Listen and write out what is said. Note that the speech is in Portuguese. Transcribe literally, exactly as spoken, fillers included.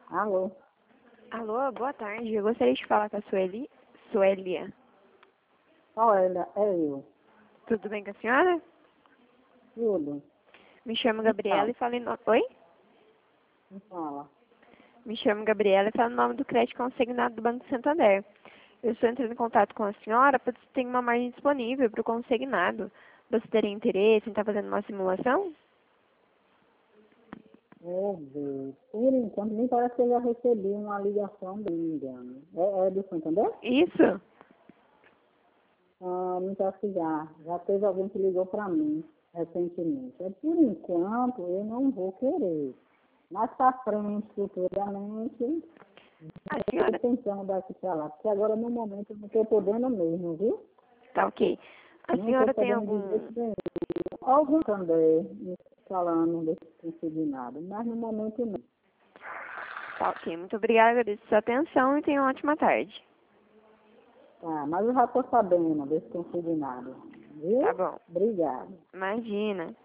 Alô? Alô, boa tarde. Eu gostaria de falar com a Sueli. Suelia. Olha, é eu. Tudo bem com a senhora? Tudo. Me chamo Me Gabriela fala. e falo em nome... Oi? Me fala. Me chamo Gabriela e falo em nome do crédito consignado do Banco Santander. Eu estou entrando em contato com a senhora para se tem uma margem disponível para o consignado. Você teria interesse em estar fazendo uma simulação? Ô, Deus. Por enquanto, nem parece que eu já recebi uma ligação, não me engano. É, é do Santander? Isso? Ah, não acho que já. Já teve alguém que ligou para mim recentemente. É, por enquanto, eu não vou querer. Mais para frente, futuramente, A eu senhora... estou pensando daqui para lá. Porque agora, no momento, eu não estou podendo mesmo, viu? Tá ok. A Não estou senhora tem podendo algum... dizer que tem algum também me falando desse consignado, mas no momento não. Tá ok. Muito obrigada, agradeço a sua atenção e tenha uma ótima tarde. Tá, mas eu já estou sabendo desse consignado, viu? Tá bom. Obrigada. Imagina.